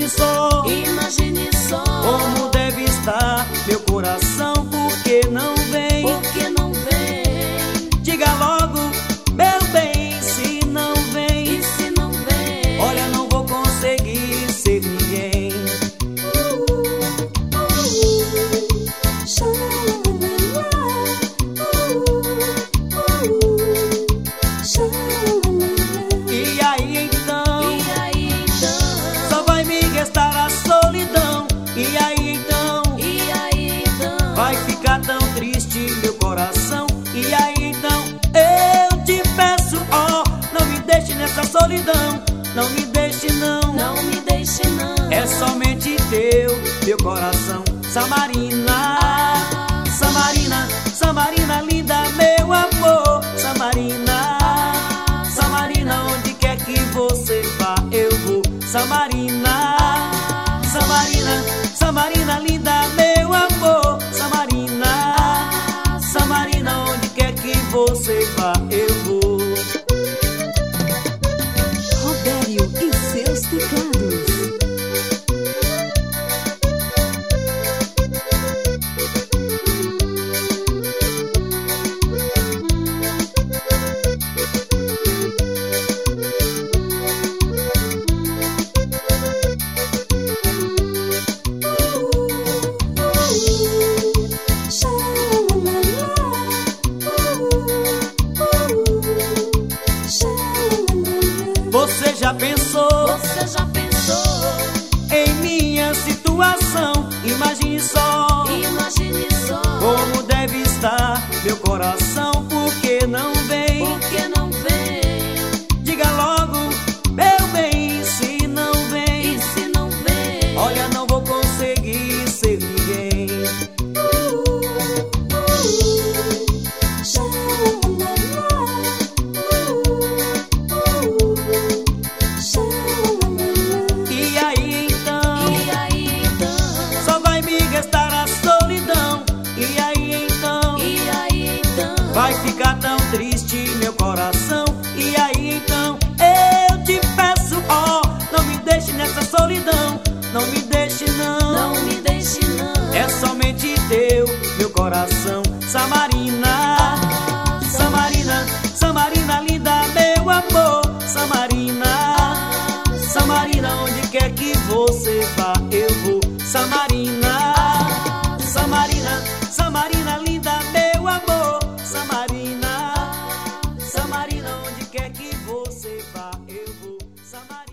Imagine só, imagine só como deve estar meu coração, porque não vem, porque não vem. diga logo, meu bem, se não vem, E se não vem? olha, não vou conseguir ser ninguém. E aí então, só vai me restar a solidão. E aí então, vai ficar tão triste meu coração. E aí então, eu te peço, ó, não me deixe nessa solidão. Não me deixe não, não me deixe não. é somente teu, meu coração. Samarina, Samarina, Samarina linda, meu amor. Samarina, Samarina, onde quer que você vá, eu vou. Samarina, Samarina, Samarina linda, meu amor. Samarina, Samarina, onde quer que você vá, eu vou. Robério e seus teclados. Você já pensou Você já pensou? em minha situação? Imagine só Imagine só como deve estar meu coração, porque não vem, porque não vem. diga logo, meu bem, se não vem, E se não vem? olha, não vou conseguir ser ninguém. E aí então, só vai me restar a solidão. E aí então, vai ficar tão triste meu coração. E aí então, eu te peço, ó, não me deixe nessa solidão. Não me deixe não, não me deixe não. é somente teu, meu coração. Samarina, Samarina, Samarina linda, meu amor. Samarina, Samarina, onde quer que você vá, eu vou. Samarina, Samarina, Samarina linda, meu amor. Samarina, Samarina, onde quer que você vá, eu vou. Samarina.